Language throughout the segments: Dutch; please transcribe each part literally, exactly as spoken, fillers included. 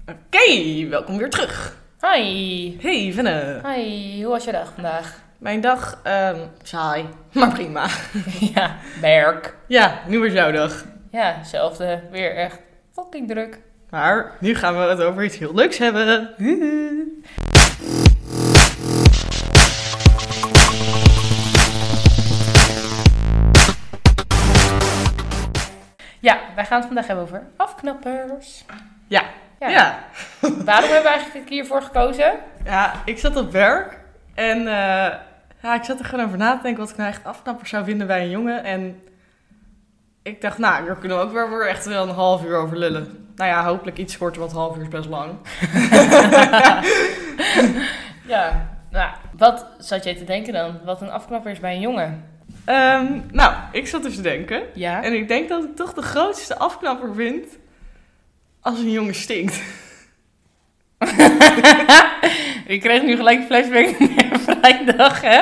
Oké, okay, welkom weer terug. Hi. Hey, Venne. Hi, hoe was je dag vandaag? Mijn dag, um, saai, maar prima. Ja, werk. Ja, nu was jouw dag. Ja, hetzelfde. Weer echt fucking druk. Maar nu gaan we het over iets heel leuks hebben. Ja, wij gaan het vandaag hebben over afknappers. Ja. Ja. ja. Waarom hebben we eigenlijk hiervoor gekozen? Ja, ik zat op werk en uh, ja, ik zat er gewoon over na te denken wat ik nou echt afknappers zou vinden bij een jongen. En ik dacht, nou, daar kunnen we ook weer echt wel een half uur over lullen. Nou ja, hopelijk iets korter, want een half uur is best lang. Ja, nou, wat zat jij te denken dan? Wat een afknapper is bij een jongen? Um, nou, ik zat dus te denken. Ja. En ik denk dat ik toch de grootste afknapper vind als een jongen stinkt. Ik kreeg nu gelijk een flashback naar vrijdag, hè?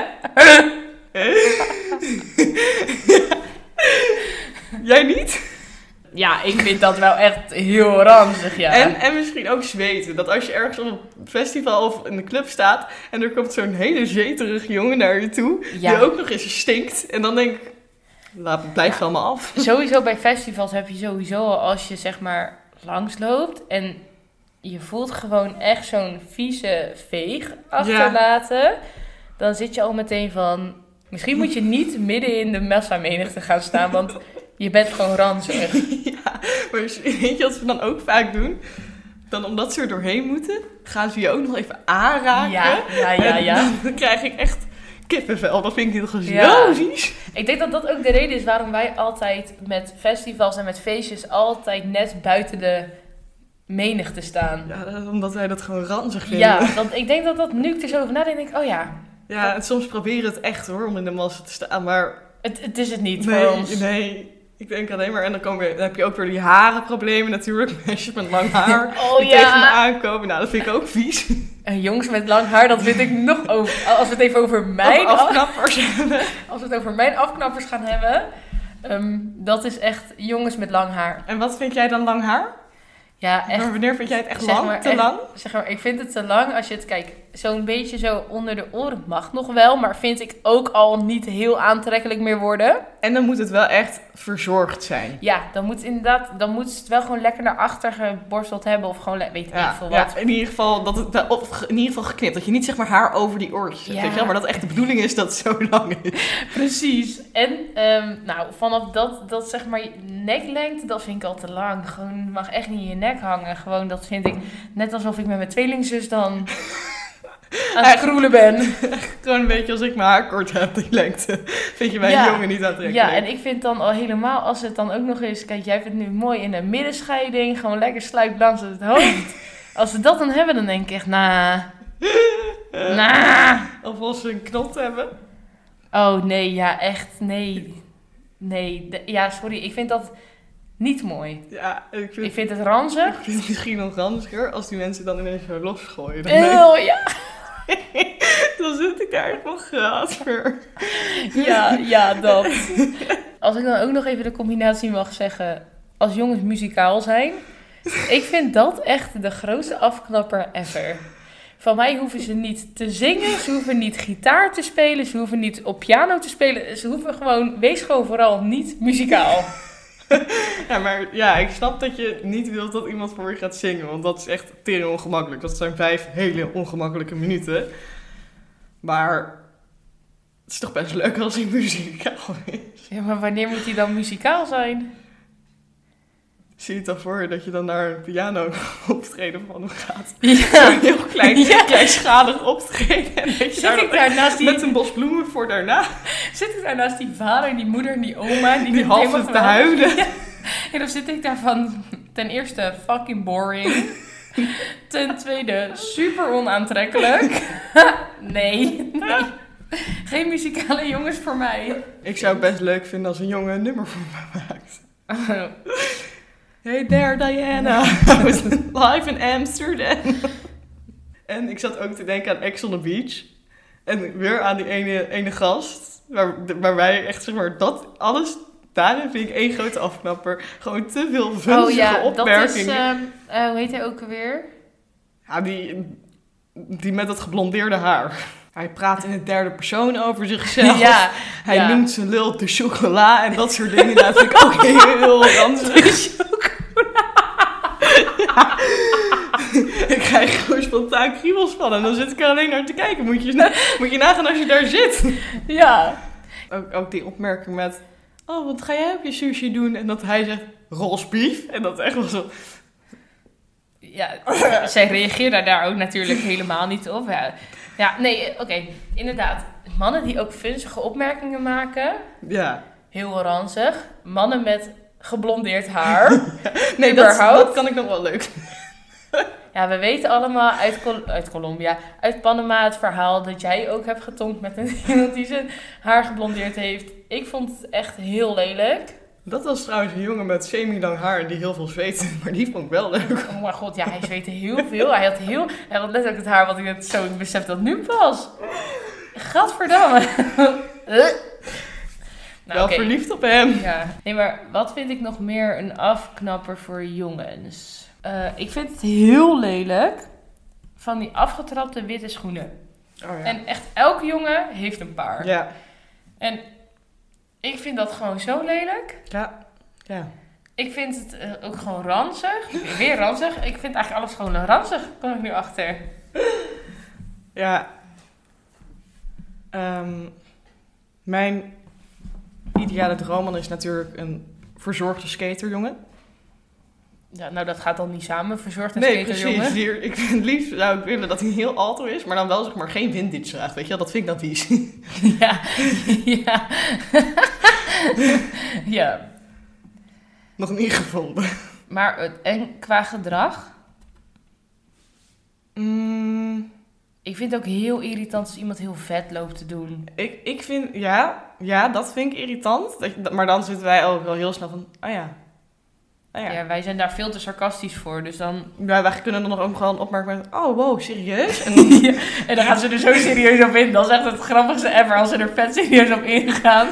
Jij niet? Ja, ik vind dat wel echt heel ranzig, ja. En, en misschien ook zweten. Dat als je ergens op een festival of in de club staat en er komt zo'n hele zeterige jongen naar je toe, ja, die ook nog eens stinkt. En dan denk ik, laat, blijf ja. van me af. Sowieso bij festivals heb je sowieso al, als je zeg maar langsloopt en je voelt gewoon echt zo'n vieze veeg achterlaten, ja, dan zit je al meteen van, misschien moet je niet midden in de massamenigte gaan staan, want je bent gewoon ranzig. Ja, maar weet je wat ze dan ook vaak doen? Dan omdat ze er doorheen moeten, gaan ze je ook nog even aanraken. Ja, ja, ja. ja. En dan krijg ik echt kippenvel. Dat vind ik niet gewoon zo vies. Ik denk dat dat ook de reden is waarom wij altijd met festivals en met feestjes altijd net buiten de menigte staan. Ja, omdat wij dat gewoon ranzig vinden. Ja, want ik denk dat dat nu ik er zo over nadenk, denk ik, oh ja. Ja, en soms proberen het echt hoor, om in de massa te staan, maar Het, het is het niet nee, voor ons. Nee, ik denk alleen maar, en dan, kom je, dan heb je ook weer die harenproblemen natuurlijk. Meisjes met lang haar oh, die ja. tegen me aankomen. Nou, dat vind ik ook vies. En jongens met lang haar, dat vind ik nog over. Als we het even over mijn Over afknappers hebben. Als we het over mijn afknappers gaan hebben. Um, dat is echt jongens met lang haar. En wat vind jij dan lang haar? Ja, echt. Maar wanneer vind jij het echt zeg lang? Maar, te echt, lang? Zeg maar, ik vind het te lang als je het, kijk, zo'n beetje zo onder de oren mag nog wel, maar vind ik ook al niet heel aantrekkelijk meer worden. En dan moet het wel echt verzorgd zijn. Ja, dan moet inderdaad, dan moet het wel gewoon lekker naar achter geborsteld hebben of gewoon, weet ik ja, veel wat. Ja, in ieder geval, dat het, of in ieder geval geknipt. Dat je niet zeg maar haar over die oortjes hebt, ja. Weet je wel, maar dat echt de bedoeling is dat het zo lang is. Precies. En um, nou, vanaf dat, dat zeg maar neklengte, dat vind ik al te lang. Gewoon, mag echt niet in je nek hangen. Gewoon, dat vind ik net alsof ik met mijn tweelingzus dan aan het kroelen ben. Gewoon een beetje als ik mijn haar kort heb, die lengte. Vind je bij ja. een jongen niet aantrekkelijk? Ja, en ik vind dan al helemaal, als het dan ook nog eens, kijk, jij hebt het nu mooi in een middenscheiding, gewoon lekker sluip langs het hoofd. Als we dat dan hebben, dan denk ik echt, nah, uh, nah. Of als ze een knot hebben. Oh nee, ja, echt, nee. Nee, de, ja, sorry, ik vind dat niet mooi. Ja, ik vind, ik vind het ranzig. Ik vind het misschien nog ranziger als die mensen dan ineens zo losgooien. Dan, Eeuw, ja. dan zit ik daar nog graag voor. Ja, ja, dat. Als ik dan ook nog even de combinatie mag zeggen, als jongens muzikaal zijn. Ik vind dat echt de grootste afknapper ever. Van mij hoeven ze niet te zingen, ze hoeven niet gitaar te spelen, ze hoeven niet op piano te spelen. Ze hoeven gewoon, wees gewoon vooral niet muzikaal. Ja, maar ja, ik snap dat je niet wilt dat iemand voor je gaat zingen, want dat is echt tering ongemakkelijk. Dat zijn vijf hele ongemakkelijke minuten. Maar het is toch best leuk als hij muzikaal is. Ja, maar wanneer moet hij dan muzikaal zijn? Zie je het dan voor je dat je dan naar een piano optreden van hem gaat? Ja. Een heel klein, ja. kleinschalig optreden. En weet je Zit daar ik daar naast die... met een bos bloemen voor daarna. Zit ik daar naast die vader en die moeder en die oma? Die, die half zit te huilen. Ja. En dan zit ik daar van, ten eerste fucking boring. Ten tweede super onaantrekkelijk. Nee, nee. Geen muzikale jongens voor mij. Ik zou het best leuk vinden als een jongen een nummer voor me maakt. Oh. Hey there Diana, I was live in Amsterdam. En ik zat ook te denken aan Ex on the Beach. En weer aan die ene, ene gast, waar, waar wij echt zeg maar dat alles Daarin vind ik één grote afknapper. Gewoon te veel vunzige Oh ja, dat opmerkingen. is... Um, uh, hoe heet hij ook alweer? Ja, die, die met dat geblondeerde haar. Hij praat in de derde persoon over zichzelf. Ja, Hij ja. noemt zijn lul de chocola en dat soort dingen. Dat vind ik ook heel ranzig. Ik krijg gewoon spontaan kriebels van en dan zit ik er alleen naar te kijken. Moet je, na, moet je nagaan als je daar zit. Ja. Ook, ook die opmerking met... Oh, wat ga jij op je sushi doen? En dat hij zegt, roastbeef. En dat is echt wel zo... Ja, zij reageerde daar ook natuurlijk helemaal niet op. Ja, ja nee, oké, okay, inderdaad. Mannen die ook vunzige opmerkingen maken. Ja. Heel ranzig. Mannen met geblondeerd haar. Nee, dat, dat kan ik nog wel leuk. Ja, we weten allemaal uit, Col- uit Colombia, uit Panama het verhaal dat jij ook hebt getonkt met een iemand die zijn haar geblondeerd heeft. Ik vond het echt heel lelijk. Dat was trouwens een jongen met semi-lang haar en die heel veel zweette, maar die vond ik wel leuk. Oh mijn god, ja, hij zweette heel veel. Hij had heel, hij had letterlijk het haar wat ik het zo besef dat nu pas. Gadverdamme. Nou, wel okay. verliefd op hem. Ja. Nee, maar wat vind ik nog meer een afknapper voor jongens? Uh, ik vind het heel lelijk van die afgetrapte witte schoenen. Oh, ja. En echt elke jongen heeft een paar. Ja. En ik vind dat gewoon zo lelijk. Ja. Ja. Ik vind het uh, ook gewoon ranzig. Weer ranzig. Ik vind eigenlijk alles gewoon ranzig. Kom ik nu achter. Ja. Um, mijn ideale droomman is natuurlijk een verzorgde skaterjongen. Ja, nou dat gaat dan niet samen. Verzorgd en nee, skaterjongen. precies. Hier, ik vind het liefst zou ik willen dat hij heel alto is, maar dan wel zeg maar geen vintage draagt. Weet je wel, dat vind ik dan vies. Ja. Ja. Ja. Nog niet gevonden. Maar en qua gedrag? Mm. Ik vind het ook heel irritant als iemand heel vet loopt te doen. Ik, ik vind, ja, ja, dat vind ik irritant. Dat, maar dan zitten wij ook wel heel snel van, oh ja. Oh ja. Ja, wij zijn daar veel te sarcastisch voor, dus dan... Ja, wij kunnen dan nog ook gewoon opmerken met, oh wow, serieus? En, ja, en dan gaan ze er zo serieus op in. Dat is echt het grappigste ever, als ze er vet serieus op ingaan.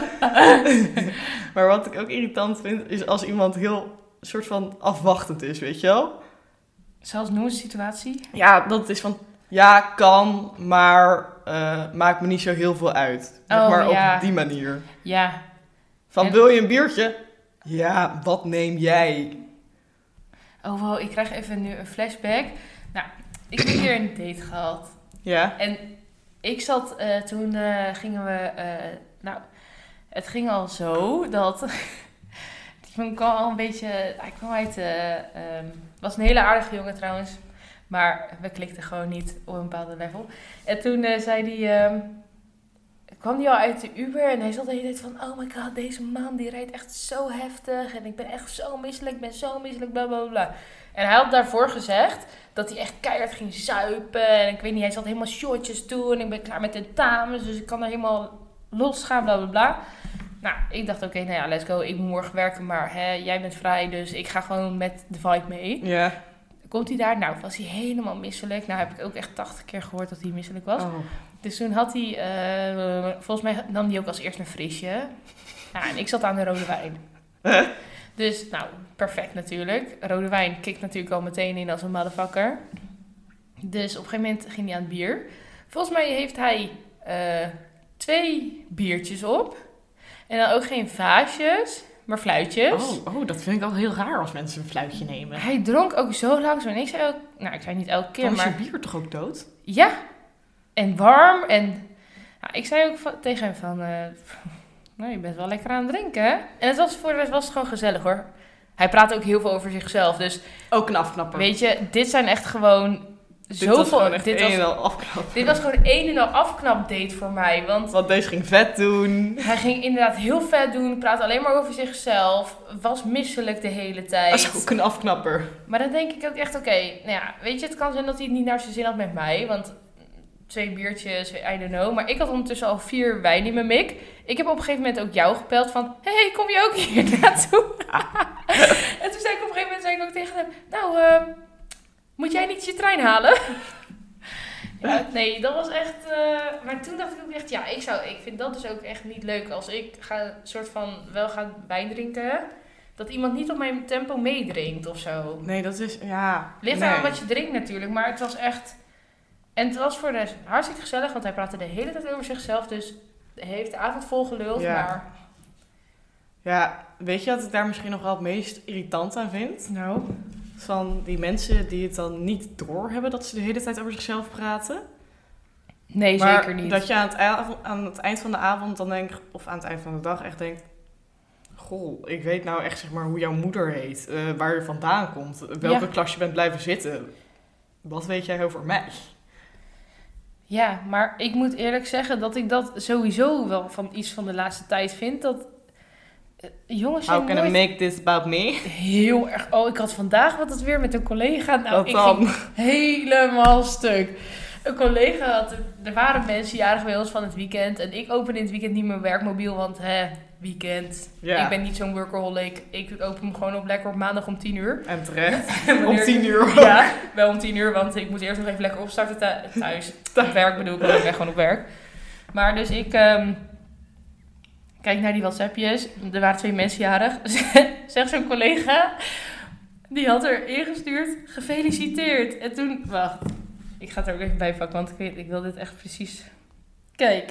Maar wat ik ook irritant vind, is als iemand heel soort van afwachtend is, weet je wel? Zelfs noem een situatie? Ja, dat is van, ja, kan, maar uh, maakt me niet zo heel veel uit. Zeg oh, maar ja. op die manier. Ja. Van, en... wil je een biertje? Ja, wat neem jij? Oh wow, ik krijg even nu een flashback. Nou, ik heb een keer een date gehad. Ja. En ik zat, uh, toen uh, gingen we, uh, nou, het ging al zo dat, die kwam al een beetje, hij kwam uit, uh, um, was een hele aardige jongen trouwens, maar we klikten gewoon niet op een bepaalde level. En toen uh, zei hij, um, kwam hij al uit de Uber en hij zat de hele tijd van, oh my god, deze man die rijdt echt zo heftig en ik ben echt zo misselijk, ik ben zo misselijk, bla bla bla. En hij had daarvoor gezegd dat hij echt keihard ging zuipen en ik weet niet, hij zat helemaal shortjes toe en ik ben klaar met tentamens, dus ik kan er helemaal los gaan, bla bla bla. Nou, ik dacht, oké, okay, nou ja, let's go, ik moet morgen werken, maar hè, jij bent vrij, dus ik ga gewoon met de vibe mee. Ja. Komt hij daar? Nou, was hij helemaal misselijk. Nou, heb ik ook echt tachtig keer gehoord dat hij misselijk was. Oh. Dus toen had hij, uh, volgens mij nam hij ook als eerst een frisje. Nou, en ik zat aan de rode wijn. Huh? Dus, nou, perfect natuurlijk. Rode wijn kikt natuurlijk al meteen in als een motherfucker. Dus op een gegeven moment ging hij aan het bier. Volgens mij heeft hij uh, twee biertjes op. En dan ook geen vaasjes, maar fluitjes. Oh, oh, dat vind ik al heel raar als mensen een fluitje nemen. Hij dronk ook zo langzaam. En ik zei ook, nou, ik zei niet elke keer, Dan is maar... je bier toch ook dood? Ja, en warm. En nou, ik zei ook van, tegen hem van, uh, nou, je bent wel lekker aan het drinken, hè? En het was voor de rest was het gewoon gezellig, hoor. Hij praat ook heel veel over zichzelf, dus... Ook een afknapper. Weet je, dit zijn echt gewoon... Dit zoveel, was gewoon echt dit een was, en al afknap. Dit was gewoon een en al afknap date voor mij, want... Want deze ging vet doen. Hij ging inderdaad heel vet doen, praatte alleen maar over zichzelf, was misselijk de hele tijd. Dat is ook een afknapper. Maar dan denk ik ook echt, oké, okay, nou ja, weet je, het kan zijn dat hij het niet naar zijn zin had met mij, want twee biertjes, I don't know. Maar ik had ondertussen al vier wijn in mijn mik. Ik heb op een gegeven moment ook jou gebeld van, hey, kom je ook hier naartoe? En toen zei ik op een gegeven moment zei ik ook tegen hem, nou, uh, moet jij niet je trein halen? Ja, nee, dat was echt... Uh, maar toen dacht ik ook echt, ja, ik, zou, ik vind dat dus ook echt niet leuk. Als ik ga, soort van wel ga bijdrinken, dat iemand niet op mijn tempo meedrinkt of zo. Nee, dat is, ja... Ligt nee. aan wat je drinkt natuurlijk, maar het was echt... En het was voor de rest hartstikke gezellig, want hij praatte de hele tijd over zichzelf. Dus hij heeft de avond vol geluld, ja. maar... Ja, weet je wat ik daar misschien nog wel het meest irritant aan vind? Nou? Van die mensen die het dan niet doorhebben dat ze de hele tijd over zichzelf praten. Nee, maar zeker niet. Dat je aan het, avond, aan het eind van de avond dan denkt, of aan het eind van de dag echt denkt... Goh, ik weet nou echt zeg maar hoe jouw moeder heet, uh, waar je vandaan komt, welke ja. klas je bent blijven zitten. Wat weet jij over mij? Ja, maar ik moet eerlijk zeggen dat ik dat sowieso wel van iets van de laatste tijd vind. Dat uh, jongens zijn How can nooit... I make this about me? Heel erg... Oh, ik had vandaag wat het weer met een collega. Nou, Wat ik dan? ging helemaal stuk. Een collega had... Er waren mensen jarig bij ons van het weekend. En ik open in het weekend niet mijn werkmobiel, want hè, weekend. Ja. Ik ben niet zo'n workaholic. Ik open hem gewoon op lekker op maandag om tien uur. En terecht. Wanneer- Om tien uur. Ja, wel om tien uur, want ik moet eerst nog even lekker opstarten thu- thuis. Op werk bedoel ik, want ik ben gewoon op werk. Maar dus ik um, kijk naar die WhatsAppjes. Er waren twee mensen jarig. Zegt zo'n collega, die had er ingestuurd, gefeliciteerd. En toen, wacht, ik ga het er ook even bij pakken, want ik, weet, ik wil dit echt precies. Kijk,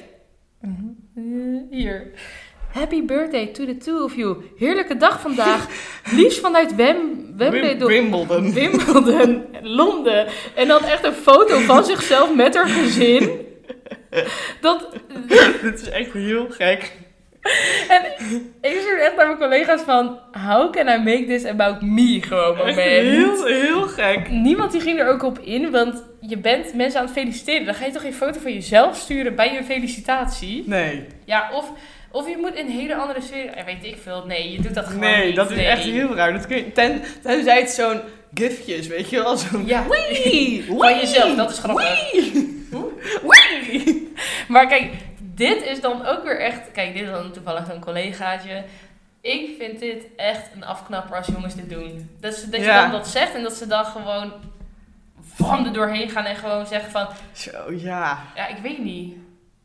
uh, hier. Happy birthday to the two of you. Heerlijke dag vandaag. Liefst vanuit Wem, Wembley, Wim, Wimbledon. Wimbledon, Londen. En dan echt een foto van zichzelf met haar gezin. Dat... Dit is echt heel gek. En ik stuur echt naar mijn collega's van... How can I make this about me? Gewoon moment. Echt heel, heel gek. Niemand die ging er ook op in, want je bent mensen aan het feliciteren. Dan ga je toch geen foto van jezelf sturen bij je felicitatie? Nee. Ja, of... Of je moet in een hele andere sfeer... Ja, weet ik veel. Nee, je doet dat gewoon Nee, niet. dat is nee. echt heel raar. Dat kun je, ten, tenzij het zo'n gifjes, weet je wel? Zo'n Ja, wee, van jezelf. Dat is grappig. Wee, wee. Maar kijk, dit is dan ook weer echt... Kijk, dit is dan toevallig zo'n collegaatje. Ik vind dit echt een afknapper als jongens dit doen. Dat, ze, dat je Ja. dan dat zegt en dat ze dan gewoon van er doorheen gaan en gewoon zeggen van... Zo, ja. Ja, ik weet niet.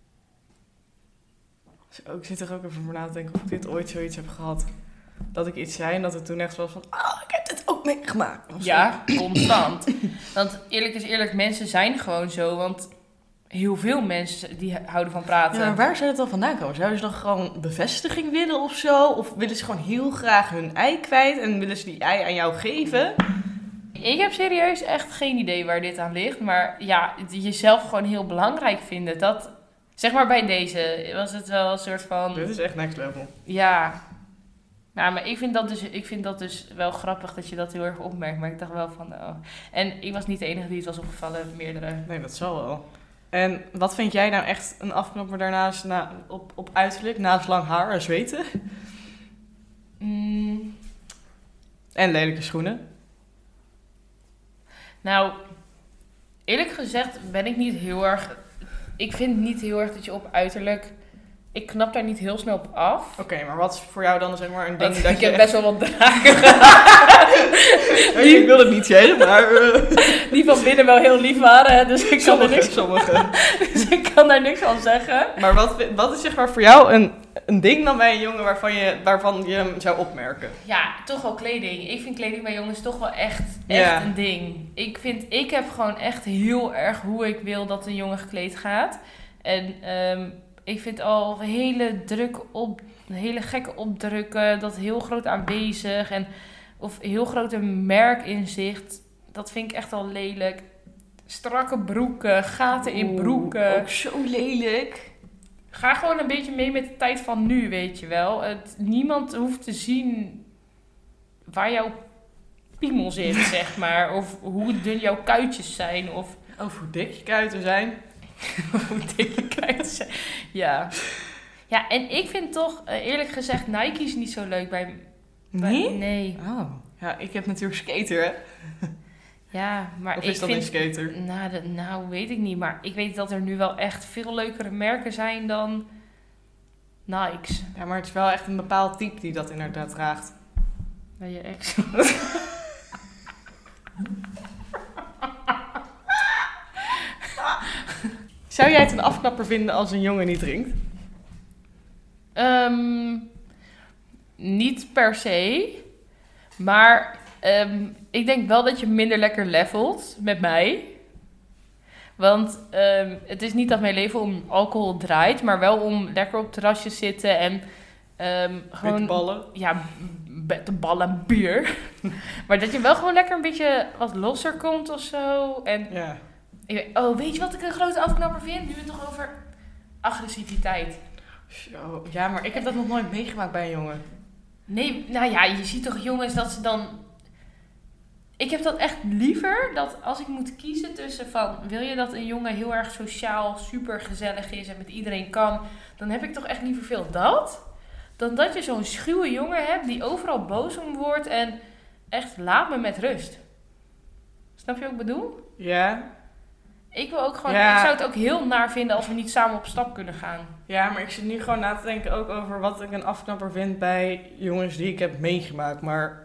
Zo, ik zit er ook even voor na te denken of ik dit ooit zoiets heb gehad. Dat ik iets zei en dat het toen echt was van... Oh, ik heb dit ook meegemaakt. Of zo. Ja, constant. Want eerlijk is eerlijk, mensen zijn gewoon zo. Want heel veel mensen die houden van praten. Ja, maar waar zou het dan vandaan komen? Zouden ze dan gewoon bevestiging willen of zo? Of willen ze gewoon heel graag hun ei kwijt en willen ze die ei aan jou geven? Ik heb serieus echt geen idee waar dit aan ligt. Maar ja, jezelf gewoon heel belangrijk vinden. Dat, zeg maar bij deze was het wel een soort van... Dit is echt next level. Ja. Ja, maar ik vind, dat dus, ik vind dat dus wel grappig dat je dat heel erg opmerkt. Maar ik dacht wel van... Oh. En ik was niet de enige die het was opgevallen. Meerdere. Nee, dat zal wel. En wat vind jij nou echt een afknapper daarnaast na, op, op uiterlijk? Naast lang haar en zweten? Mm, En lelijke schoenen? nou, eerlijk gezegd ben ik niet heel erg... Ik vind niet heel erg dat je op uiterlijk... Ik knap daar niet heel snel op af. Oké, okay, maar wat is voor jou dan zeg maar een ding Want dat ik je... heb best wel wat draken. Die... Ik wil het niet zeggen, maar... Uh... Die van binnen wel heel lief waren, hè, dus ik kan er Sommige, niks, sommige. dus ik kan daar niks van zeggen. Maar wat, wat is zeg maar voor jou een, een ding dan bij een jongen waarvan je, waarvan je hem zou opmerken? Ja, toch wel kleding. Ik vind kleding bij jongens toch wel echt, echt Ja. een ding. Ik vind, ik heb gewoon echt heel erg hoe ik wil dat een jongen gekleed gaat. En um, ik vind al hele druk op, hele gekke opdrukken, dat heel groot aanwezig en of heel grote merkinzicht. Dat vind ik echt al lelijk. Strakke broeken, gaten in broeken. Oeh, ook zo lelijk. Ga gewoon een beetje mee met de tijd van nu, weet je wel. Het, niemand hoeft te zien waar jouw piemel zit, zeg maar. Of hoe dun jouw kuitjes zijn. Of Of hoe dik je kuiten zijn. hoe dik je kuitjes zijn. Ja. Ja, en ik vind toch, eerlijk gezegd, Nike's niet zo leuk bij... bij Nee? Nee. Oh. Ja, ik heb natuurlijk skater, hè? Ja, maar Of ik is dat vind... een skater? Nou, dat, nou, weet ik niet. Maar ik weet dat er nu wel echt veel leukere merken zijn dan Nike's. Ja, maar het is wel echt een bepaald type die dat inderdaad draagt. Bij je ex. Zou jij het een afknapper vinden als een jongen niet drinkt? Um, niet per se. Maar um, ik denk wel dat je minder lekker levelt met mij. Want um, het is niet dat mijn leven om alcohol draait, maar wel om lekker op terrasjes zitten en um, gewoon... Met ballen. Ja, met de ballen en bier. Maar dat je wel gewoon lekker een beetje wat losser komt of zo. En Ja. ik weet, oh, weet je wat ik een grote afknapper vind? Nu we het toch over agressiviteit. Zo, ja, maar ik heb dat nog nooit meegemaakt bij een jongen. Nee, nou ja, je ziet toch jongens dat ze dan... Ik heb dat echt liever, dat als ik moet kiezen tussen van... Wil je dat een jongen heel erg sociaal, super gezellig is en met iedereen kan... Dan heb ik toch echt liever veel dat... Dan dat je zo'n schuwe jongen hebt die overal boos om wordt en echt laat me met rust. Snap je wat ik bedoel? Ja. Ik wil ook gewoon, Ja. ik zou het ook heel naar vinden als we niet samen op stap kunnen gaan. Ja, maar ik zit nu gewoon na te denken ook over wat ik een afknapper vind bij jongens die ik heb meegemaakt. Maar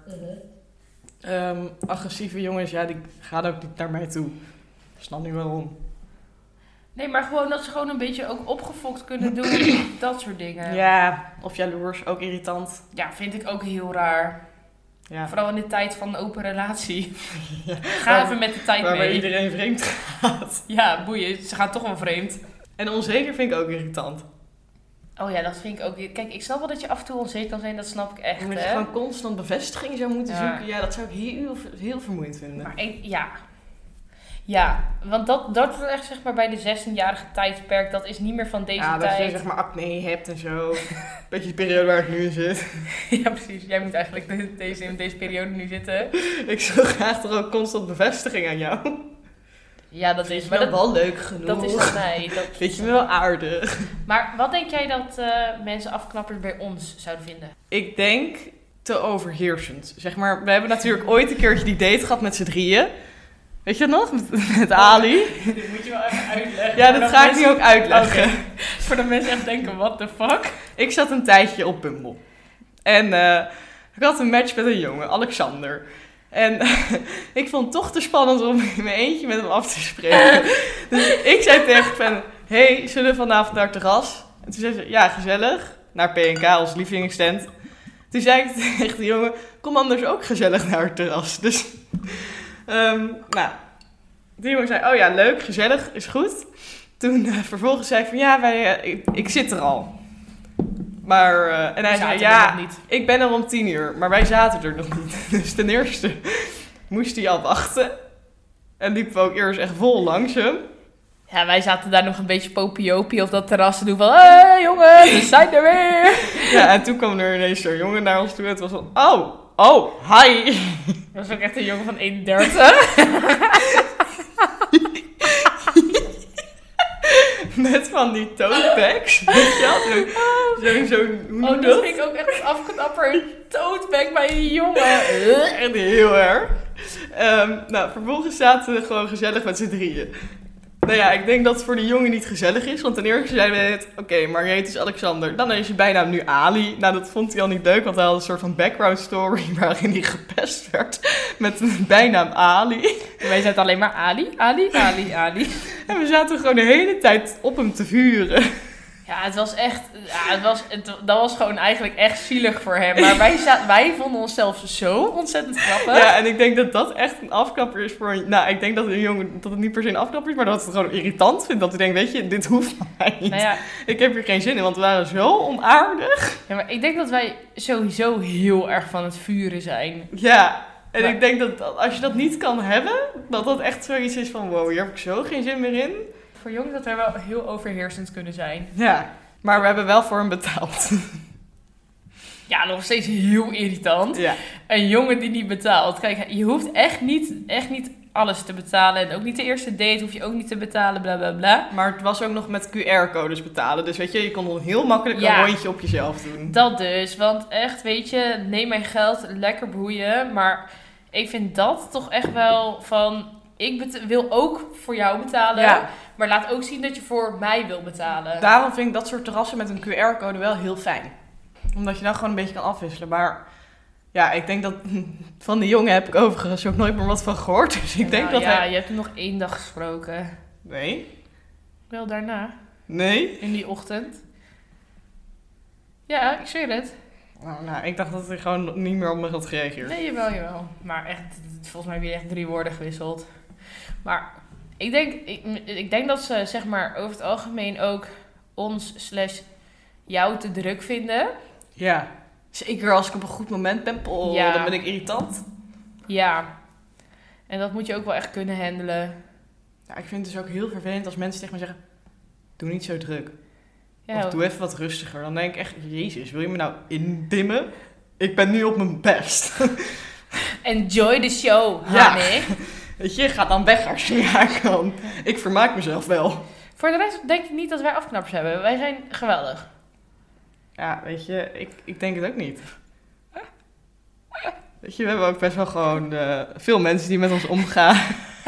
um, agressieve jongens, ja, die gaan ook niet naar mij toe. Ik snap niet waarom. Nee, maar gewoon dat ze gewoon een beetje ook opgefokt kunnen doen. Dat soort dingen. Ja, of jaloers, ook irritant. Ja, vind ik ook heel raar. Ja. Vooral in de tijd van een open relatie. Ja. Ga Waar- even met de tijd Waarbij mee. iedereen vreemd gaat. Ja, boeien. Ze gaan toch wel vreemd. En onzeker vind ik ook irritant. Oh ja, dat vind ik ook... Kijk, ik snap wel dat je af en toe onzeker kan zijn. Dat snap ik echt, Omdat je hè. gewoon constant bevestiging zou moeten Ja. zoeken. Ja, dat zou ik heel, heel vermoeiend vinden. Maar ik, ja. Ja, want dat, dat wordt echt zeg maar bij de zestienjarige tijdperk. Dat is niet meer van deze ja, dat tijd. je zeg maar acne hebt en zo. Beetje de periode waar ik nu in zit. Ja, precies. Jij moet eigenlijk de- deze, in deze periode nu zitten. Ik zou graag toch ook constant bevestiging aan jou. Ja, dat is... Maar Maar dat, wel leuk genoeg. dat is het mij. Dat, Vind je me wel aardig? Maar wat denk jij dat uh, mensen afknappers bij ons zouden vinden? Ik denk te overheersend. Zeg maar, we hebben natuurlijk ooit een keertje die date gehad met z'n drieën. Weet je dat nog? Met, met Ali. Dit moet je wel even uitleggen. Ja, dat ga ik nu ook uitleggen. Okay. Voordat mensen echt denken, what the fuck? Ik zat een tijdje op Bumble. En uh, ik had een match met een jongen, Alexander. En ik vond het toch te spannend om in mijn eentje met hem af te spreken. Dus ik zei tegen hem, hey, zullen we vanavond naar het terras? En toen zei ze, ja, gezellig. Naar P en K, ons lievelingstent. Toen zei ik tegen de jongen, kom anders ook gezellig naar het terras. Dus, um, nou, die jongen zei, oh ja, leuk, gezellig, is goed. Toen uh, vervolgens zei hij van, ja, wij, uh, ik, ik zit er al. Maar, uh, en hij zei, ja, nog niet. Ik ben er om tien uur, maar wij zaten er nog niet. Dus ten eerste moest hij al wachten. En liepen we ook eerst echt vol langs hem. Ja, wij zaten daar nog een beetje popiopie op dat terras te doen van... Hé hey, jongen, we zijn er weer! Ja, en toen kwam er ineens zo'n jongen naar ons toe. En het was van, oh, oh, hi. Dat was ook echt een jongen van eenendertig. Met van die tote bags. Weet je wel? Zo'n, zo, hoe noem Oh, je dat dat? vind ik ook echt een afknapper. Een tote bag bij een jongen. Echt heel erg. Um, nou, vervolgens zaten we gewoon gezellig met z'n drieën. Nou ja, ik denk dat het voor de jongen niet gezellig is. Want ten eerste zeiden we het, oké, okay, maar je heet dus Alexander. Dan is je bijnaam nu Ali. Nou, dat vond hij al niet leuk, want hij had een soort van background story waarin hij gepest werd met een bijnaam Ali. En wij zaten alleen maar Ali, Ali, Ali, Ali. En we zaten gewoon de hele tijd op hem te vuren. Ja, het was echt... Ja, het was, het, dat was gewoon eigenlijk echt zielig voor hem. Maar wij, zaten, wij vonden onszelf zo ontzettend grappig. Ja, en ik denk dat dat echt een afknapper is voor een... Nou, ik denk dat een jongen... Dat het niet per se een afknapper is, maar dat het gewoon irritant vindt. Dat hij denkt, weet je, dit hoeft van mij niet. Nou ja, Ik heb hier geen zin in, want we waren zo onaardig. ja, maar ik denk dat wij sowieso heel erg van het vuren zijn. Ja, en Maar- ik denk dat dat als je dat niet kan hebben, dat dat echt zoiets is van, wow, hier heb ik zo geen zin meer in. Voor jongens dat wij wel heel overheersend kunnen zijn. Ja, maar we hebben wel voor hem betaald. Ja, nog steeds heel irritant. Ja. Een jongen die niet betaalt. Kijk, je hoeft echt niet, echt niet alles te betalen. En ook niet de eerste date hoef je ook niet te betalen, bla bla bla. Maar het was ook nog met Q R-codes betalen. Dus weet je, je kon dan heel makkelijk Ja. een rondje op jezelf doen. Dat dus, want echt, weet je, neem mijn geld, lekker boeien. Maar ik vind dat toch echt wel van... Ik bet- wil ook voor jou betalen, Ja. maar laat ook zien dat je voor mij wil betalen. Daarom vind ik dat soort terrassen met een Q R-code wel heel fijn. Omdat je dan gewoon een beetje kan afwisselen. Maar ja, ik denk dat... Van die jongen heb ik overigens ook nooit meer wat van gehoord. Dus ik denk Nou dat ja, hij... je hebt hem nog één dag gesproken. Nee. Wel daarna, Nee? in die ochtend. Ja, ik zweer het. Nou, nou, ik dacht dat hij gewoon niet meer op me had gereageerd. Nee, jawel, jawel. Maar echt, volgens mij heb je echt drie woorden gewisseld. Maar ik denk, ik, ik denk dat ze zeg maar over het algemeen ook ons slash jou te druk vinden. Ja. Zeker als ik op een goed moment ben, oh, Ja. dan ben ik irritant. Ja. En dat moet je ook wel echt kunnen handelen. Ja, ik vind het dus ook heel vervelend als mensen tegen me zeggen, doe niet zo druk. Ja, Of doe even wat rustiger. Dan denk ik echt, jezus, wil je me nou indimmen? Ik ben nu op mijn best. enjoy the show, Ja. honey. Weet je, ga dan weg als je naar kan. Ik vermaak mezelf wel. Voor de rest denk ik niet dat wij afknappers hebben. Wij zijn geweldig. Ja, weet je, ik, ik denk het ook niet. Weet je, we hebben ook best wel gewoon uh, veel mensen die met ons omgaan.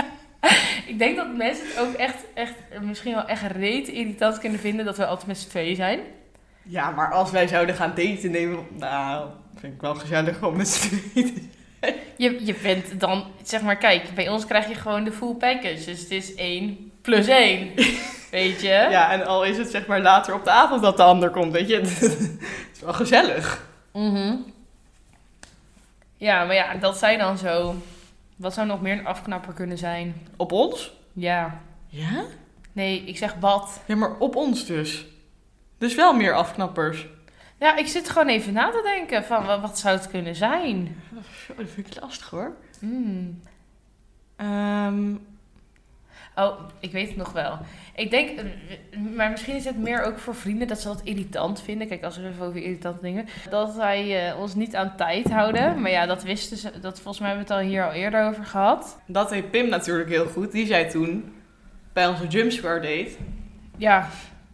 Ik denk dat mensen het ook echt, echt misschien wel echt reet irritant kunnen vinden dat we altijd met z'n tweeën zijn. Ja, maar als wij zouden gaan daten nemen, nou, vind ik wel gezellig om met z'n tweeën te zijn. Je, je bent dan, zeg maar, kijk, bij ons krijg je gewoon de full package. Dus het is één plus één. Weet je? Ja, en al is het zeg maar later op de avond dat de ander komt, weet je. Het is wel gezellig. Mhm. Ja, maar ja, dat zijn dan zo. Wat zou nog meer een afknapper kunnen zijn? Op ons? Ja. Ja? Nee, ik zeg bad. Ja, maar op ons dus. Dus wel meer afknappers. Ja, ik zit gewoon even na te denken van wat, wat zou het kunnen zijn? Zo, dat vind ik lastig hoor. Hmm. Ehm, Oh, ik weet het nog wel. Ik denk, eh, maar misschien is het meer ook voor vrienden dat ze dat irritant vinden. Kijk, als we even over irritante dingen. Dat wij eh, ons niet aan tijd houden. Maar ja, dat wisten ze. Dat volgens mij hebben we het al hier al eerder over gehad. dat deed Pim natuurlijk heel goed. Die zei toen, bij onze Jumpsquare date, Ja,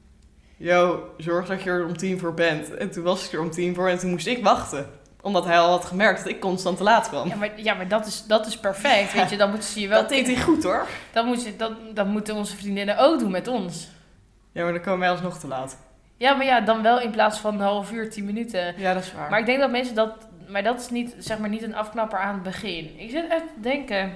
yo, zorg dat je er om tien voor bent. En toen was ik er om tien voor en toen moest ik wachten. Omdat hij al had gemerkt dat ik constant te laat kwam. ja maar, ja, maar dat, is, dat is perfect. Weet je, dan moeten ze je wel. Dat deed hij goed hoor. Dan, moet je, dat, dat moeten onze vriendinnen ook doen met ons. Ja, maar dan komen wij alsnog te laat. Ja, maar ja, dan wel in plaats van een half uur, tien minuten. Ja, dat is waar. Maar ik denk dat mensen dat... Maar dat is niet, zeg maar, niet een afknapper aan het begin. Ik zit echt te denken...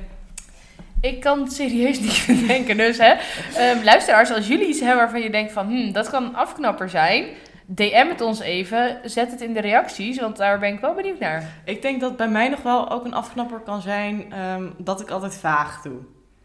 Ik kan het serieus niet bedenken. Dus hè, um, luisteraars, als jullie iets hebben waarvan je denkt van... Hmm, dat kan een afknapper zijn... D M het ons even. Zet het in de reacties, want daar ben ik wel benieuwd naar. Ik denk dat bij mij nog wel ook een afknapper kan zijn um, dat ik altijd vaag doe.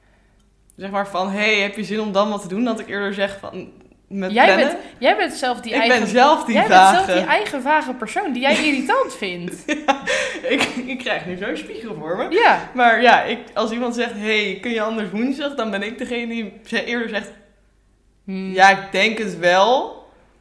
Zeg maar van, hey, heb je zin om dan wat te doen? Dat ik eerder zeg van, met Jij plannen. bent, jij bent zelf die ik eigen... ben zelf die jij vage. bent zelf die eigen vage persoon die jij irritant vindt. Ja, ik, ik krijg nu zo'n spiegel voor me. Ja. Maar ja, ik, als iemand zegt, hey, kun je anders woensdag? Dan ben ik degene die eerder zegt, Hmm. ja, ik denk het wel.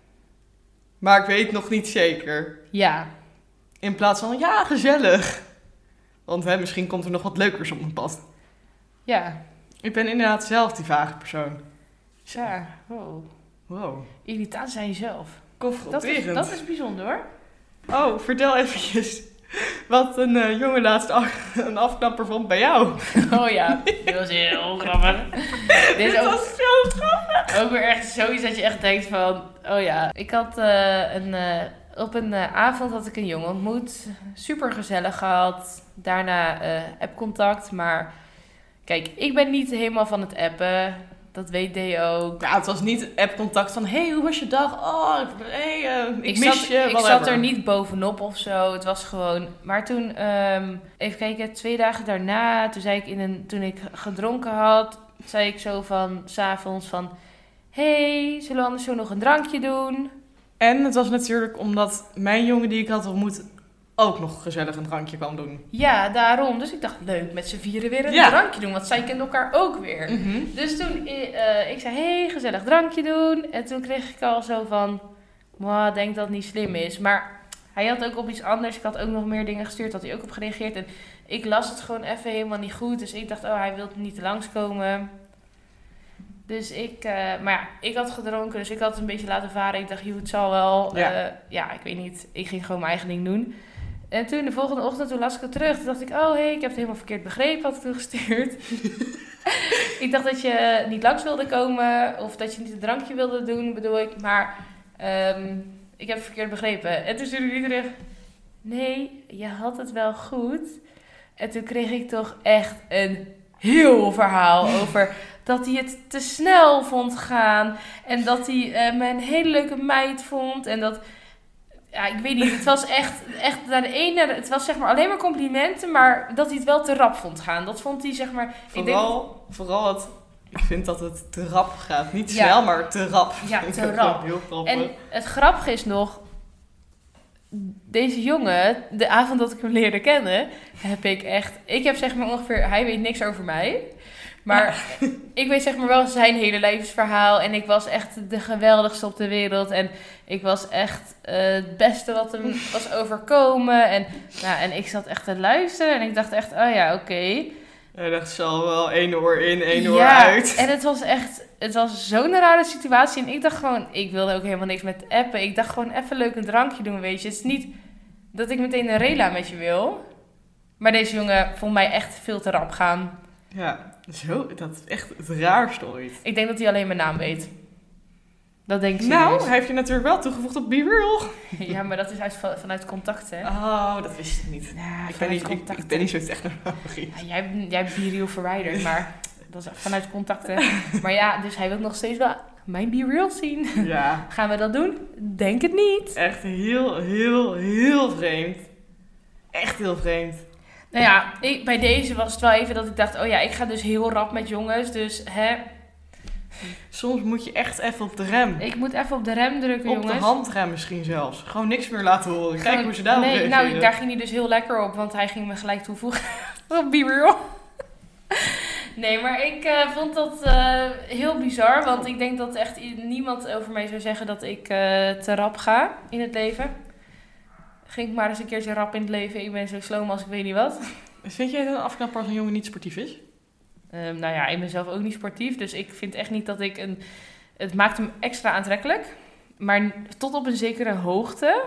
Maar ik weet nog niet zeker. Ja. In plaats van, ja, gezellig. Want hè, misschien komt er nog wat leukers op mijn pad. Ja. Ik ben inderdaad zelf die vage persoon. Ja. Wow. Wow. Irritant zijn jezelf. Dat is, Confronterend. dat is bijzonder hoor. Oh, vertel eventjes wat een uh, jongen laatst af, een afknapper vond bij jou. Oh ja, dit was heel grappig. Dit is ook, was zo grappig. ook weer echt zoiets dat je echt denkt van... Oh ja, ik had uh, een... Uh, op een uh, avond had ik een jongen ontmoet. Super gezellig gehad. Daarna uh, appcontact. Maar kijk, ik ben niet helemaal van het appen. Dat weet D ook. Ja, het was niet appcontact van, hey, hoe was je dag? Oh, hey, uh, ik, Ik, mis zat, je, ik whatever. zat er niet bovenop of zo. Het was gewoon... Maar toen, um, even kijken, twee dagen daarna... Toen, zei ik in een, toen ik gedronken had, zei ik zo van... 's avonds van... Hey, zullen we anders zo nog een drankje doen? En het was natuurlijk omdat mijn jongen die ik had ontmoet ook nog gezellig een drankje kwam doen. Ja, daarom. Dus ik dacht, leuk, met z'n vieren weer een Ja. drankje doen. Want zij kenden elkaar ook weer. Mm-hmm. Dus toen, uh, ik zei, hey, gezellig drankje doen. En toen kreeg ik al zo van... Ik denk dat het niet slim is. Maar hij had ook op iets anders. Ik had ook nog meer dingen gestuurd. Had hij ook op gereageerd. En ik las het gewoon even helemaal niet goed. Dus ik dacht, oh, hij wil niet langskomen. Dus ik... Uh, maar ja, ik had gedronken. Dus ik had het een beetje laten varen. Ik dacht, joh, het zal wel. Ja. Uh, ja, ik weet niet. Ik ging gewoon mijn eigen ding doen. En toen de volgende ochtend, toen las ik het terug. Toen dacht ik, oh, hé, hey, ik heb het helemaal verkeerd begrepen. Had ik toen gestuurd. Ik dacht dat je niet langs wilde komen. Of dat je niet een drankje wilde doen, bedoel ik. Maar... Um, ik heb het verkeerd begrepen. En toen stuurde hij terug... Nee, je had het wel goed. En toen kreeg ik toch echt een heel verhaal over dat hij het te snel vond gaan. En dat hij uh, me een hele leuke meid vond. En dat, ja, ik weet niet, het was echt, echt naar de ene, het was zeg maar alleen maar complimenten, maar dat hij het wel te rap vond gaan. Dat vond hij zeg maar... Vooral, ik denk, vooral het, ik vind dat het te rap gaat. Niet Ja. snel, maar te rap. Ja, Ik te vind rap. dat heel grappig. En het grappige is nog, deze jongen, de avond dat ik hem leerde kennen, heb ik echt... Ik heb zeg maar ongeveer... Hij weet niks over mij. Maar ik weet zeg maar wel zijn hele levensverhaal. En ik was echt de geweldigste op de wereld. En ik was echt uh, het beste wat hem was overkomen. En, nou, en ik zat echt te luisteren. En ik dacht echt, oh ja, oké. Okay. Hij dacht zo wel één oor in, één oor ja, uit. En het was echt... Het was zo'n rare situatie. En ik dacht gewoon... Ik wilde ook helemaal niks met appen. Ik dacht gewoon even leuk een drankje doen, weet je. Het is niet dat ik meteen een rela met je wil. Maar deze jongen vond mij echt veel te rap gaan. Ja, zo, dat is echt het raarste ooit. Ik denk dat hij alleen mijn naam weet. Dat denk ik Nou, serieus. hij heeft je natuurlijk wel toegevoegd op BeReal. Ja, maar dat is uit, vanuit contact, hè? Oh, dat wist ik niet. Ja, ik, ben niet ik, ik ben niet zo technologisch. Ja, jij, jij hebt BeReal verwijderd, maar dat is vanuit contacten. Maar ja, dus hij wil nog steeds wel mijn BeReal zien. Ja. Gaan we dat doen? Denk het niet. Echt heel, heel, heel vreemd. Echt heel vreemd. Nou ja, ik, bij deze was het wel even dat ik dacht... Oh ja, ik ga dus heel rap met jongens, dus hè... Soms moet je echt even op de rem. Ik moet even op de rem drukken, op jongens. Op de handrem misschien zelfs. Gewoon niks meer laten horen. Kijk Gewoon, hoe ze daarop nee, reageren. nou, daar ging hij dus heel lekker op, want hij ging me gelijk toevoegen op BeReal. Nee, maar ik uh, vond dat uh, heel bizar, want ik denk dat echt niemand over mij zou zeggen dat ik uh, te rap ga in het leven. Ging ik maar eens een keertje rap in het leven. Ik ben zo sloom als ik weet niet wat. Vind jij dan een afknapper als een jongen niet sportief is? Um, nou ja, ik ben zelf ook niet sportief, dus ik vind echt niet dat ik een... Het maakt hem extra aantrekkelijk, maar tot op een zekere hoogte.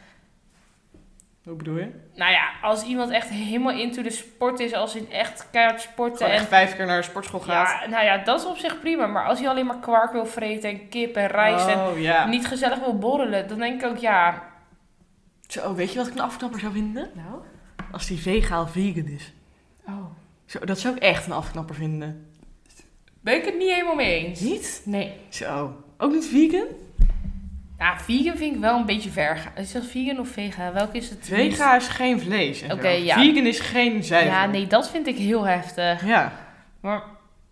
Hoe bedoel je? Nou ja, als iemand echt helemaal into de sport is, als in echt keihard sporten... Gewoon echt en, vijf keer naar de sportschool gaat. Ja, nou ja, dat is op zich prima, maar als hij alleen maar kwark wil vreten en kip en rijst oh, en ja. niet gezellig wil borrelen, dan denk ik ook, ja... Zo, weet je wat ik een afknapper zou vinden? Nou? Als die vegaal vegan is. Oh. Zo, dat zou ik echt een afknapper vinden. Ben ik het niet helemaal mee eens. Niet? Nee. Zo. Ook niet vegan? Ja, vegan vind ik wel een beetje ver gaan. Is dat vegan of vega? Welke is het? Vega is geen vlees. Oké, okay, ja. Vegan is geen zuivel. Ja, nee, dat vind ik heel heftig. Ja. Maar...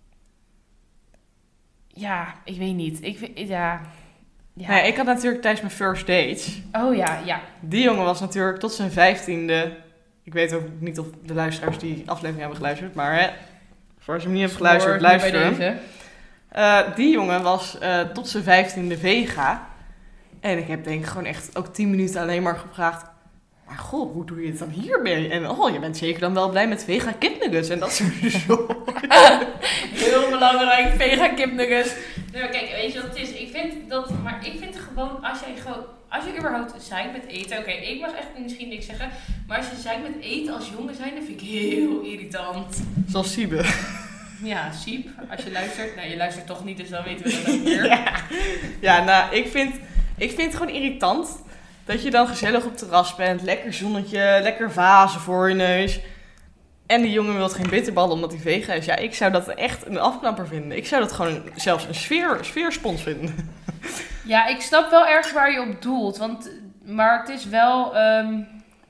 Ja, ik weet niet. Ik vind... Ja... Ja. Nee, ik had natuurlijk tijdens mijn first dates... Oh ja, ja. Die jongen was natuurlijk tot zijn vijftiende... Ik weet ook niet of de luisteraars die aflevering hebben geluisterd, maar hè, voor als je hem niet hebt geluisterd, luisteren. Uh, die jongen was uh, tot zijn vijftiende vega. En ik heb denk ik gewoon echt ook tien minuten alleen maar gevraagd... Maar goh, hoe doe je het dan hiermee? En oh, je bent zeker dan wel blij met vega kipnuggets en dat soort zo. Heel belangrijk, vega kipnuggets. Nee, maar kijk, weet je wat het is? Ik vind dat, maar ik vind gewoon, als jij gewoon, als je überhaupt zeikt met eten, oké, okay, ik mag echt misschien niks zeggen, maar als je zeikt met eten als jongen zijn, dan vind ik heel irritant. Zoals Siebe. Ja, Siep, als je luistert. Nou, je luistert toch niet, dus dan weten we dat ook weer. Ja, ja nou, ik vind, ik vind het gewoon irritant dat je dan gezellig op het terras bent, lekker zonnetje, lekker vazen voor je neus. En die jongen wil geen bitterballen omdat hij vegan is. Ja, ik zou dat echt een afknapper vinden. Ik zou dat gewoon zelfs een sfeer, sfeerspons vinden. Ja, ik snap wel ergens waar je op doelt. Want, maar het is wel... Um,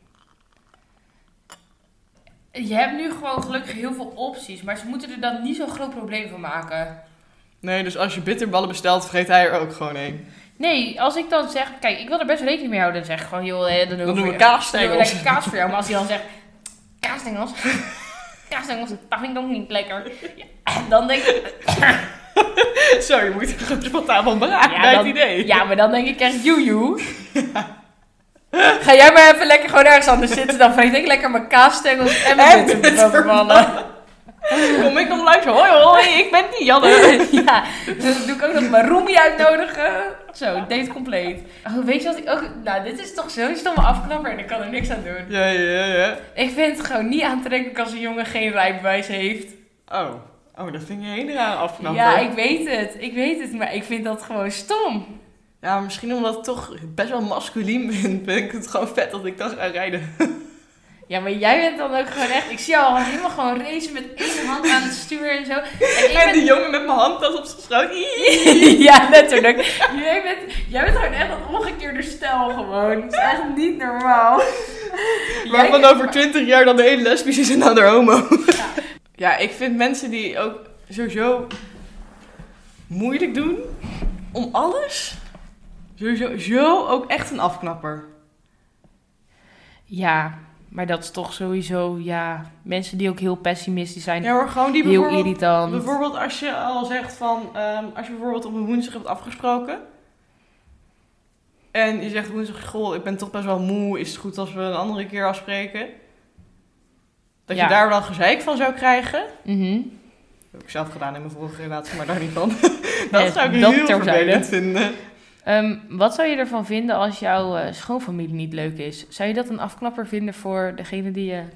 je hebt nu gewoon gelukkig heel veel opties. Maar ze moeten er dan niet zo'n groot probleem van maken. Nee, dus als je bitterballen bestelt, vergeet hij er ook gewoon een. Nee, als ik dan zeg... Kijk, ik wil er best rekening mee houden. Dan zeg ik gewoon, joh, dan doen we, dan doen we kaasstengels. Dan doen we lekker kaas voor jou. Maar als hij dan zegt... Kaasstengels? Kaasstengels, dat vind ik nog niet lekker. Ja, dan denk ik... Zo, je moet er gewoon spontaan van beraken ja, bij dan, het idee. Ja, maar dan denk ik echt, joejoe. Ga jij maar even lekker gewoon ergens anders zitten. Dan vreet ik lekker mijn kaasstengels en mijn bitterballen. Kom ik nog langs? Hoi hoi, ik ben die Janne. Ja, dus doe ik ook nog mijn roomie uitnodigen. Zo, date compleet. Oh, weet je wat ik ook... Nou, dit is toch zo'n stomme afknapper en ik kan er niks aan doen. Ja, ja, ja. Ik vind het gewoon niet aantrekkelijk als een jongen geen rijbewijs heeft. Oh, oh dat vind je een hele rare afknapper. Ja, ik weet het. Ik weet het, maar ik vind dat gewoon stom. Ja, misschien omdat ik toch best wel masculien ben, vind ik het gewoon vet dat ik dan ga rijden. Ja, maar jij bent dan ook gewoon echt... Ik zie jou al helemaal gewoon racen met één hand aan het stuur en zo. En, ik En ben... die jongen met mijn handtas op zijn schouder. Ja, letterlijk. Jij bent, jij bent gewoon echt een omgekeerde stijl gewoon. Het is echt niet normaal. Waarvan Jij- over twintig jaar dan de ene lesbisch is en nou de homo. Ja. Ja, ik vind mensen die ook sowieso moeilijk doen om alles, sowieso zo ook echt een afknapper. Ja, maar dat is toch sowieso, ja... Mensen die ook heel pessimistisch zijn. Ja hoor, gewoon die heel bijvoorbeeld, irritant. bijvoorbeeld als je al zegt van, ehm, als je bijvoorbeeld op een woensdag hebt afgesproken. En je zegt woensdag, goh, ik ben toch best wel moe, is het goed als we een andere keer afspreken? Dat Ja. je daar dan gezeik van zou krijgen. Mhm. Dat heb ik zelf gedaan in mijn vorige relatie, maar daar niet van. Dat Nee, zou ik dat heel terzijde. vervelend vinden. Ehm, wat zou je ervan vinden als jouw eh, schoonfamilie niet leuk is? Zou je dat een afknapper vinden voor degene die je...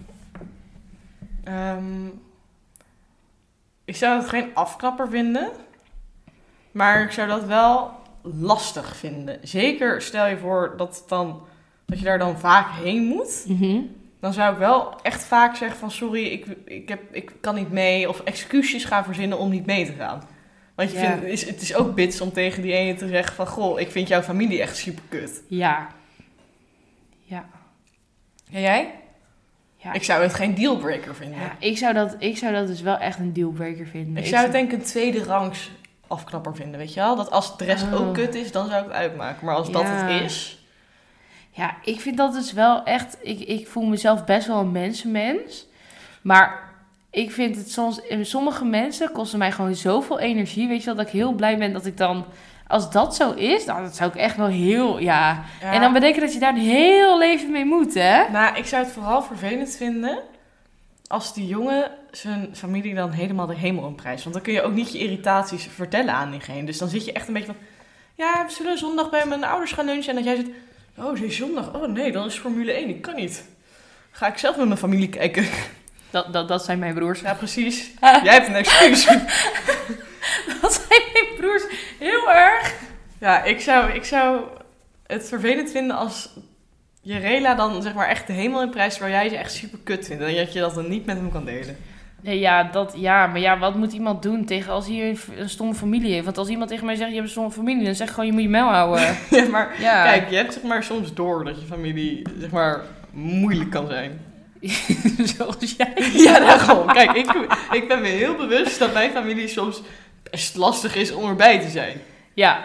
Ehm, ik zou het geen afknapper vinden. Maar ik zou dat wel lastig vinden. Zeker stel je voor dat, het dan, dat je daar dan vaak heen moet. Mhm. Dan zou ik wel echt vaak zeggen van sorry, ik, ik, heb, ik kan niet mee. Of excuusjes gaan verzinnen om niet mee te gaan. Want je Ja. vindt, het, is, het is ook bits om tegen die ene te zeggen van goh, ik vind jouw familie echt super kut. Ja. Ja. En jij? Ja. Ik zou het geen dealbreaker vinden. Ja, ik zou, dat, ik zou dat dus wel echt een dealbreaker vinden. Ik zou het denk ik een tweede rangs afknapper vinden, weet je wel? Dat als de rest Oh. ook kut is, dan zou ik het uitmaken. Maar als dat Ja. het is... Ja, ik vind dat dus wel echt... Ik, ik voel mezelf best wel een mensenmens. Maar ik vind het soms... Sommige mensen kosten mij gewoon zoveel energie. Weet je wel, dat ik heel blij ben dat ik dan... Als dat zo is, nou, dat zou ik echt wel heel... Ja. Ja. En dan bedenken dat je daar een heel leven mee moet, hè? Nou, ik zou het vooral vervelend vinden als die jongen zijn familie dan helemaal de hemel in prijst. Want dan kun je ook niet je irritaties vertellen aan diegene. Dus dan zit je echt een beetje van... Ja, we zullen zondag bij mijn ouders gaan lunchen. En dat jij zegt... Oh, ze is zondag. Oh nee, dan is Formule één. Ik kan niet. Ga ik zelf met mijn familie kijken. Dat, dat, dat zijn mijn broers. Ja, precies. Jij hebt een excuus. Dat zijn mijn broers heel erg. Ja, ik zou, ik zou het vervelend vinden als je rela dan zeg maar echt de hemel in prijs, terwijl jij ze echt super kut vindt. En dat je dat dan niet met hem kan delen. Nee, ja, dat, ja, maar ja, wat moet iemand doen tegen als hij een, een stomme familie heeft? Want als iemand tegen mij zegt, je hebt een stomme familie, dan zeg ik gewoon, je moet je mel houden. Ja, maar Ja. kijk, je hebt zeg maar soms door dat je familie zeg maar moeilijk kan zijn. Zoals jij. Ja, daarom. Kijk, ik, ik ben me heel bewust dat mijn familie soms best lastig is om erbij te zijn. Ja,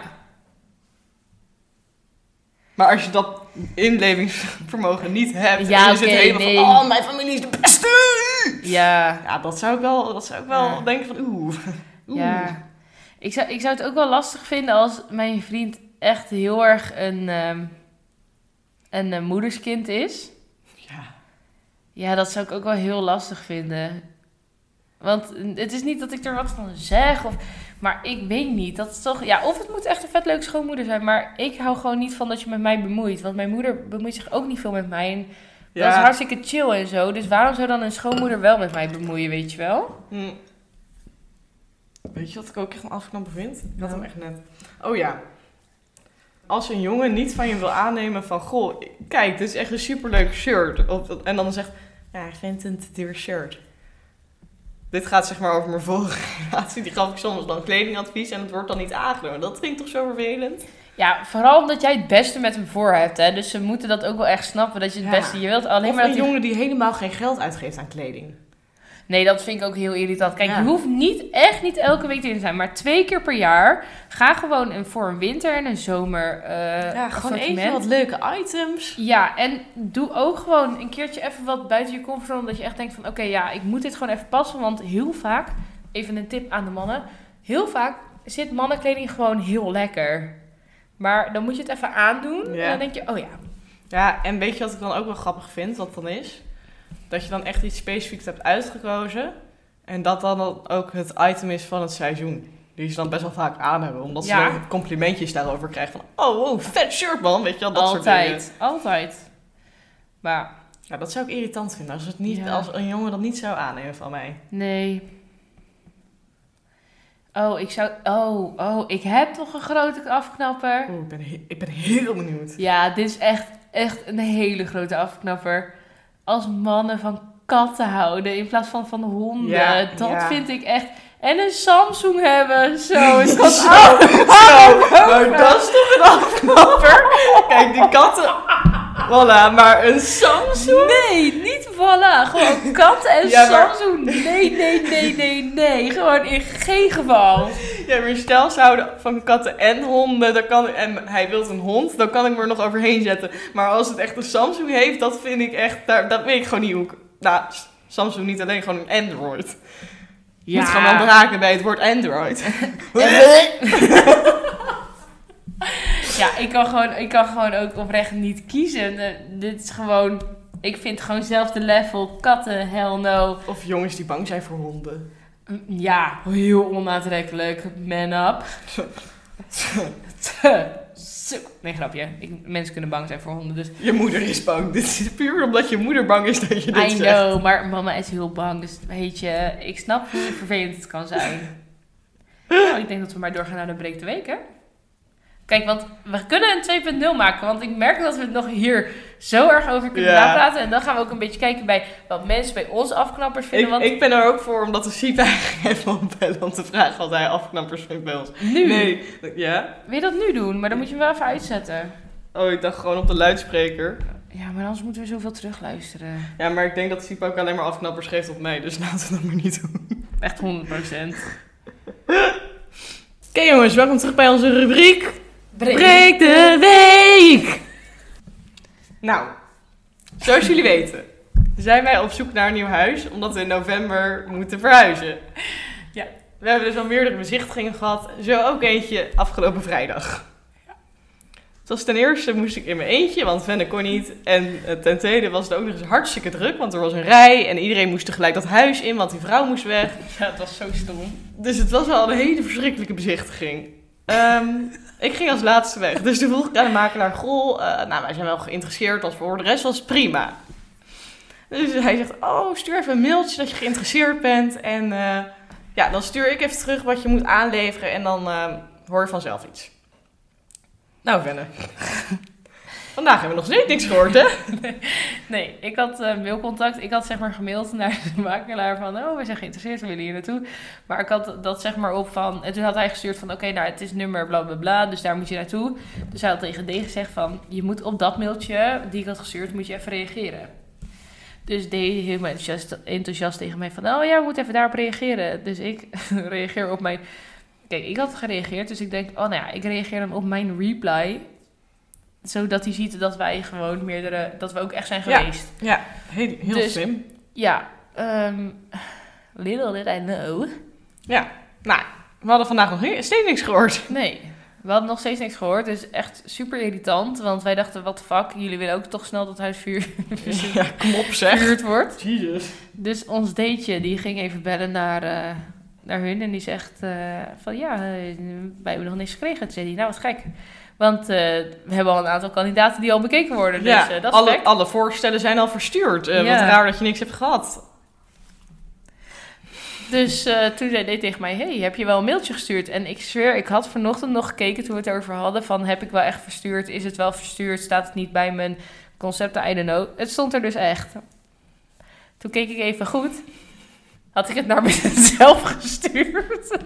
Maar als je dat inlevingsvermogen niet hebt Ja, en je zit oké, helemaal nee. van, oh, mijn familie is de beste. ja, Ja, dat zou ik wel, dat zou ik wel Ja. denken van, oeh. oeh. ja. Ik zou, ik zou het ook wel lastig vinden als mijn vriend echt heel erg een, ehm, een eh, moederskind is. Ja. Ja, dat zou ik ook wel heel lastig vinden. Want het is niet dat ik er wat van zeg, of, maar ik weet niet. Dat is toch, ja, of het moet echt een vet leuke schoonmoeder zijn, maar ik hou gewoon niet van dat je met mij bemoeit. Want mijn moeder bemoeit zich ook niet veel met mij. En dat is hartstikke chill en zo. Dus waarom zou dan een schoonmoeder wel met mij bemoeien, weet je wel? Hm. Weet je wat ik ook echt een afknapper vind? Ik had Nou. hem echt net. Oh ja. Als een jongen niet van je wil aannemen van... Goh, kijk, dit is echt een superleuk shirt. Of, en dan zegt... Ja, ik vind het een te duur shirt. Dit gaat zeg maar over mijn vorige relatie. Die gaf ik soms dan kledingadvies en het wordt dan niet aangenomen. Dat vind ik toch zo vervelend? Ja, vooral omdat jij het beste met hem voor hebt, hè. Dus ze moeten dat ook wel echt snappen, dat je het Ja. beste... Je wilt alleen Of maar een dat hij- jongen die helemaal geen geld uitgeeft aan kleding. Nee, dat vind ik ook heel irritant. Kijk, Ja. je hoeft niet, echt niet elke week erin te zijn, maar twee keer per jaar. Ga gewoon een, voor een winter en een zomer eh Ja, gewoon assortiment. even wat leuke items. Ja, en doe ook gewoon een keertje even wat buiten je comfortzone. Dat je echt denkt van, oké, ja, ik moet dit gewoon even passen. Want heel vaak, even een tip aan de mannen. Heel vaak zit mannenkleding gewoon heel lekker. Maar dan moet je het even aandoen. Ja. En dan denk je, oh ja. Ja, en weet je wat ik dan ook wel grappig vind, wat dan is? Dat je dan echt iets specifieks hebt uitgekozen. En dat dan ook het item is van het seizoen. Die ze dan best wel vaak aan hebben. Omdat Ja. ze dan complimentjes daarover krijgen. Van, oh, wow, vet shirt man. Weet je wel, dat soort dingen. Altijd, altijd. Maar Ja, dat zou ik irritant vinden. Als, het niet, Ja. als een jongen dat niet zou aannemen van mij. nee. Oh, ik zou... Oh, oh, ik heb toch een grote afknapper. Oeh, ik ben, he- ik ben heel benieuwd. Ja, dit is echt, echt een hele grote afknapper. als mannen van katten houden in plaats van van honden. Ja, dat ja. vind ik echt... En een Samsung hebben, zo. Het kan Zo, zo. zo. Maar dat is toch een afknapper? Kijk, die katten... Voilà, maar een Samsung? Nee, niet voilà. Gewoon katten en Ja, maar- Samsung. Nee, nee, nee, nee, nee. Gewoon in geen geval. Ja, maar stel ze houden van katten en honden, dan kan, en hij wil een hond, dan kan ik me er nog overheen zetten. Maar als het echt een Samsung heeft, dat vind ik echt, daar, dat weet ik gewoon niet hoe ik... Nou, Samsung niet alleen, gewoon een Android. Je moet gewoon wel raken bij het woord Android. Ja, ik kan, gewoon, ik kan gewoon ook oprecht niet kiezen. Eh, dit is gewoon... Ik vind gewoon zelf de level katten, hell no. Of jongens die bang zijn voor honden. Mm, Ja, heel onaantrekkelijk. Man up. Nee, grapje. Ik, mensen kunnen bang zijn voor honden, dus... Je moeder is bang. Dit is puur omdat je moeder bang is dat je dit I zegt. know, maar mama is heel bang. Dus weet je, ik snap hoe vervelend het kan zijn. Nou, ik denk dat we maar doorgaan naar de break de week, hè? Kijk, want we kunnen een twee punt nul maken. Want ik merk dat we het nog hier zo erg over kunnen Ja. napraten. En dan gaan we ook een beetje kijken bij wat mensen bij ons afknappers vinden. Ik, Want ik ben er ook voor omdat de Siep eigenlijk even opbellen om te vragen wat hij afknappers vindt bij ons. nu, Nee, ja? wil je dat nu doen? Maar dan moet je hem wel even uitzetten. Oh, ik dacht gewoon op de luidspreker. Ja, maar anders moeten we zoveel terugluisteren. Ja, maar ik denk dat Siep ook alleen maar afknappers geeft op mij, dus laten we dat maar niet doen. Echt honderd procent. Oké jongens, welkom terug bij onze rubriek Breek de Week! Nou, zoals jullie weten zijn wij op zoek naar een nieuw huis, omdat we in november moeten verhuizen. Ja. We hebben dus al meerdere bezichtigingen gehad, zo ook eentje afgelopen vrijdag. Het was ten eerste moest ik in mijn eentje, want Venne kon niet. En eh, ten tweede was het ook nog eens hartstikke druk, want er was een rij en iedereen moest tegelijk dat huis in, want die vrouw moest weg. Ja, het was zo stom. Dus het was al een hele verschrikkelijke bezichtiging. Ehm, ik ging als laatste weg. Dus toen vroeg ik aan de makelaar, goh, uh, nou wij zijn wel geïnteresseerd als voor de rest was prima. Dus hij zegt, oh stuur even een mailtje dat je geïnteresseerd bent. En uh, ja, dan stuur ik even terug wat je moet aanleveren en dan uh, hoor je vanzelf iets. Nou Venne, vandaag hebben we nog steeds niks gehoord hè? Nee, ik had uh, mailcontact. Ik had zeg maar gemaild naar de makelaar van... oh, we zijn geïnteresseerd, we willen hier naartoe. Maar ik had dat zeg maar op van... en toen had hij gestuurd van... oké, nou, het is nummer bla bla bla, dus daar moet je naartoe. Dus hij had tegen D gezegd van... je moet op dat mailtje die ik had gestuurd, moet je even reageren. Dus D helemaal enthousiast, enthousiast tegen mij van... oh ja, we moeten even daarop reageren. Dus ik reageer op mijn... Kijk, ik had gereageerd, dus ik denk... oh nou ja, ik reageer dan op mijn reply... zodat hij ziet dat wij gewoon meerdere... dat we ook echt zijn Ja. geweest. Ja, heel, heel Dus- slim. Ja, um, little did I know. Ja, nou, we hadden vandaag nog he- steeds niks gehoord. Nee, we hadden nog steeds niks gehoord. Dus echt super irritant. Want wij dachten, what the fuck, jullie willen ook toch snel dat huis vuur, Ja, kom op zeg. verhuurd wordt. Jezus. Dus ons dateje, die ging even bellen naar, uh, naar hun. En die zegt uh, van ja, uh, wij hebben nog niks gekregen. Toen zei hij, nou wat gek. Want uh, we hebben al een aantal kandidaten die al bekeken worden. Dus Ja, uh, dat is alle, gek. alle voorstellen zijn al verstuurd. Uh, Ja. Wat raar dat je niks hebt gehad. Dus uh, toen zei hij tegen mij, hey, heb je wel een mailtje gestuurd? En ik zweer, ik had vanochtend nog gekeken toen we het over hadden... van heb ik wel echt verstuurd? Is het wel verstuurd? Staat het niet bij mijn concepten? I don't know. Het stond er dus echt. Toen keek ik even goed. Had ik het naar mezelf gestuurd?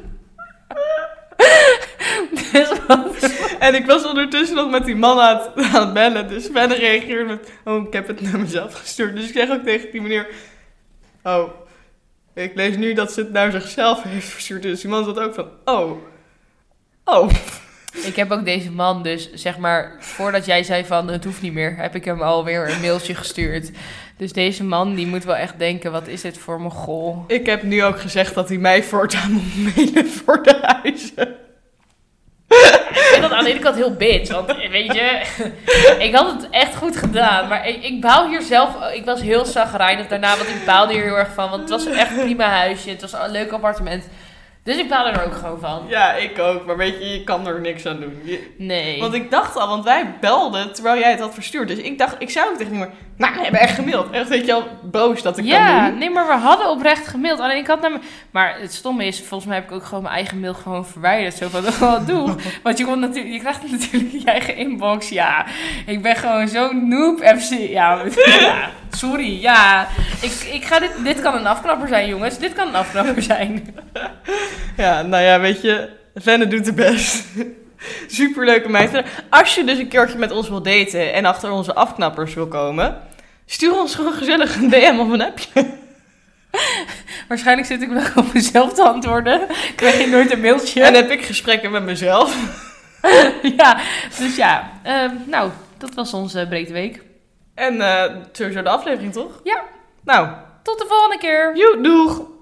Dus wat? En ik was ondertussen nog met die man aan het, aan het bellen. Dus verder reageerde met... Oh, ik heb het naar mezelf gestuurd. Dus ik zeg ook tegen die meneer... Oh, ik lees nu dat ze het naar zichzelf heeft verstuurd. Dus die man zat ook van... Oh. Oh. Ik heb ook deze man dus, zeg maar, voordat jij zei van het hoeft niet meer, heb ik hem alweer een mailtje gestuurd. Dus deze man, die moet wel echt denken, wat is dit voor mogol? Ik heb nu ook gezegd dat hij mij voortaan moet mailen voor de huizen. Ik vind dat aan de ene kant heel bitch, want weet je, ik had het echt goed gedaan. Maar ik, ik baal hier zelf, ik was heel chagrijnig daarna, want ik baalde hier heel erg van. Want het was echt een prima huisje, het was een leuk appartement. Dus ik baalde er ook gewoon van. Ja, ik ook. Maar weet je, je kan er niks aan doen. Je- Nee. Want ik dacht al, want wij belden terwijl jij het had verstuurd. Dus ik dacht, ik zei ook tegen die maar, Nou, we hebben echt gemaild. Echt, weet je wel, boos dat ik Ja, kan doen. nee, maar we hadden oprecht gemaild. Alleen ik had naar me... Maar het stomme is, volgens mij heb ik ook gewoon mijn eigen mail gewoon verwijderd. Zo van, wat doe? Want je, komt natuurlijk, je krijgt natuurlijk je eigen inbox. Ja, ik ben gewoon zo'n noob F C. Ja, ja, sorry. Ja, ik, ik ga dit... Dit kan een afknapper zijn, jongens. Dit kan een afknapper zijn. Ja, nou ja, weet je, Venne doet het best. Superleuke meid. Als je dus een keertje met ons wil daten en achter onze afknappers wil komen, stuur ons gewoon gezellig een D M of een appje. Waarschijnlijk zit ik wel op mezelf te antwoorden. Krijg je nooit een mailtje. En heb ik gesprekken met mezelf. Ja, dus ja. Uh, nou, dat was onze breedteweek. En uh, sowieso de aflevering, toch? Ja. Nou. Tot de volgende keer. Joe, doeg.